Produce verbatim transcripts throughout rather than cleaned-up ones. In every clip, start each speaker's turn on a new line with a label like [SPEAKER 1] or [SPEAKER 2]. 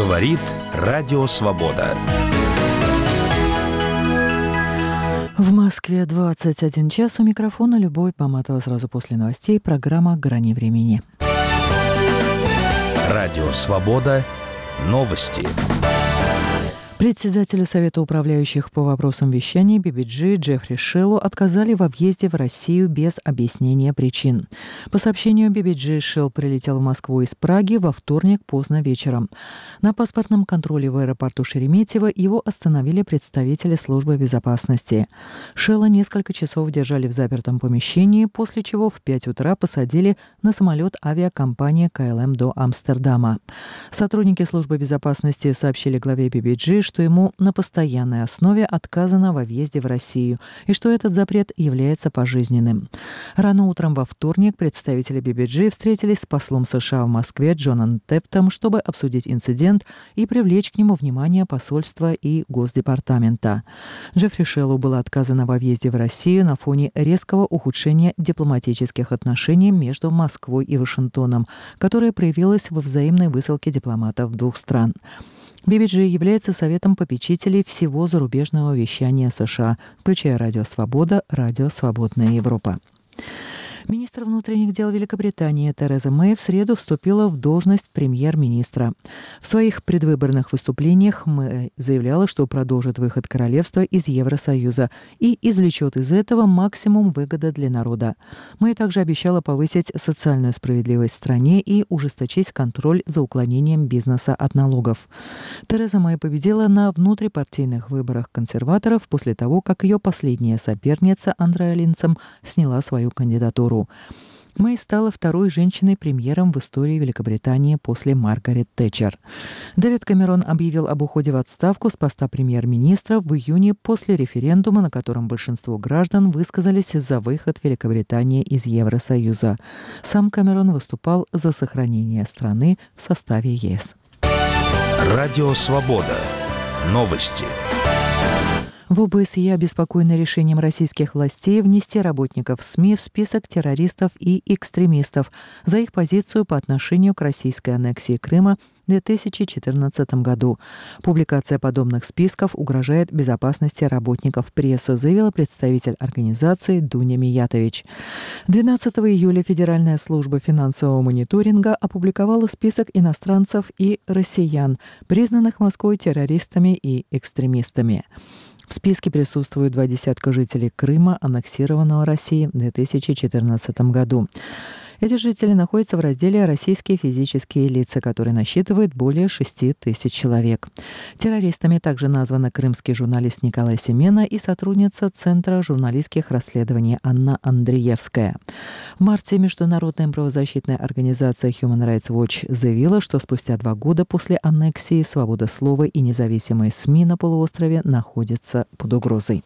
[SPEAKER 1] Говорит Радио Свобода.
[SPEAKER 2] В Москве двадцать один час. У микрофона Любовь Поматова. Сразу после новостей программа «Грани времени».
[SPEAKER 1] Радио Свобода. Новости.
[SPEAKER 2] Председателю Совета управляющих по вопросам вещания би би джи Джеффри Шеллу отказали во въезде в Россию без объяснения причин. По сообщению би би джи, Шелл прилетел в Москву из Праги во вторник поздно вечером. На паспортном контроле в аэропорту Шереметьево его остановили представители службы безопасности. Шелла несколько часов держали в запертом помещении, после чего в пять утра посадили на самолет авиакомпании ка эл эм до Амстердама. Сотрудники службы безопасности сообщили главе би би джи, что ему на постоянной основе отказано во въезде в Россию и что этот запрет является пожизненным. Рано утром во вторник представители би би джи встретились с послом США в Москве Джоном Тептом, чтобы обсудить инцидент и привлечь к нему внимание посольства и Госдепартамента. Джеффри Шеллу было отказано во въезде в Россию на фоне резкого ухудшения дипломатических отношений между Москвой и Вашингтоном, которое проявилось во взаимной высылке дипломатов двух стран. би би джи является советом попечителей всего зарубежного вещания США, включая Радио Свобода, Радио Свободная Европа. Министр внутренних дел Великобритании Тереза Мэй в среду вступила в должность премьер-министра. В своих предвыборных выступлениях Мэй заявляла, что продолжит выход королевства из Евросоюза и извлечет из этого максимум выгоды для народа. Мэй также обещала повысить социальную справедливость в стране и ужесточить контроль за уклонением бизнеса от налогов. Тереза Мэй победила на внутрипартийных выборах консерваторов после того, как ее последняя соперница Андреа Линдсом сняла свою кандидатуру. Мэй стала второй женщиной-премьером в истории Великобритании после Маргарет Тэтчер. Дэвид Кэмерон объявил об уходе в отставку с поста премьер-министра в июне после референдума, на котором большинство граждан высказались за выход Великобритании из Евросоюза. Сам Кэмерон выступал за сохранение страны в составе е эс.
[SPEAKER 1] Радио Свобода. Новости.
[SPEAKER 2] В о бэ эс е обеспокоены решением российских властей внести работников СМИ в список террористов и экстремистов за их позицию по отношению к российской аннексии Крыма в две тысячи четырнадцатом году. Публикация подобных списков угрожает безопасности работников прессы, заявила представитель организации Дуня Миятович. двенадцатого июля Федеральная служба финансового мониторинга опубликовала список иностранцев и россиян, признанных Москвой террористами и экстремистами. В списке присутствуют два десятка жителей Крыма, аннексированного Россией в две тысячи четырнадцатом году. Эти жители находятся в разделе «Российские физические лица», который насчитывает более шести тысяч человек. Террористами также названы крымский журналист Николай Семена и сотрудница Центра журналистских расследований Анна Андреевская. В марте международная правозащитная организация Human Rights Watch заявила, что спустя два года после аннексии свобода слова и независимые СМИ на полуострове находятся под угрозой.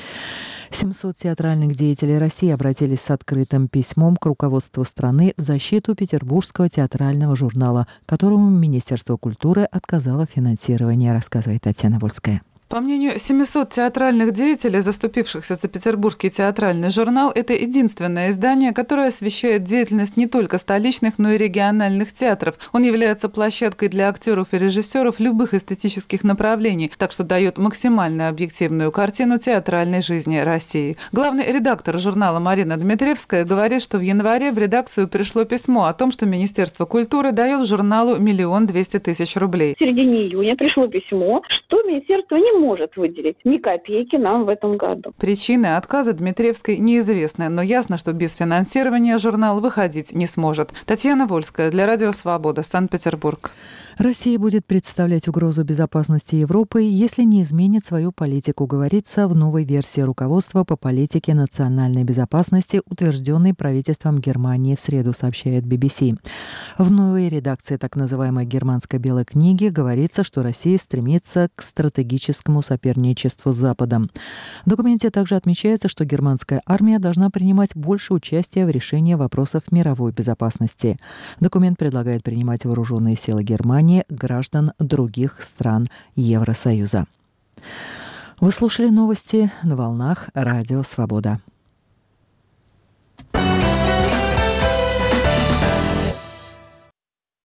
[SPEAKER 2] семьсот театральных деятелей России обратились с открытым письмом к руководству страны в защиту Петербургского театрального журнала, которому Министерство культуры отказало в финансировании, рассказывает Татьяна Вольская.
[SPEAKER 3] По мнению семисот театральных деятелей, заступившихся за Петербургский театральный журнал, это единственное издание, которое освещает деятельность не только столичных, но и региональных театров. Он является площадкой для актеров и режиссеров любых эстетических направлений, так что дает максимально объективную картину театральной жизни России. Главный редактор журнала Марина Дмитриевская говорит, что в январе в редакцию пришло письмо о том, что Министерство культуры дает журналу миллион двести тысяч рублей.
[SPEAKER 4] В середине июня пришло письмо, что министерство не может выделить ни копейки нам в этом году.
[SPEAKER 3] Причины отказа Дмитриевской неизвестны, но ясно, что без финансирования журнал выходить не сможет. Татьяна Вольская для Радио Свобода, Санкт-Петербург.
[SPEAKER 2] Россия будет представлять угрозу безопасности Европы, если не изменит свою политику, говорится в новой версии руководства по политике национальной безопасности, утвержденной правительством Германии в среду, сообщает би би си. В новой редакции так называемой германской белой книги говорится, что Россия стремится к стратегическому соперничеству с Западом. В документе также отмечается, что германская армия должна принимать больше участия в решении вопросов мировой безопасности. Документ предлагает принимать вооруженные силы Германии граждан других стран Евросоюза. Вы слушали новости на волнах Радио Свобода.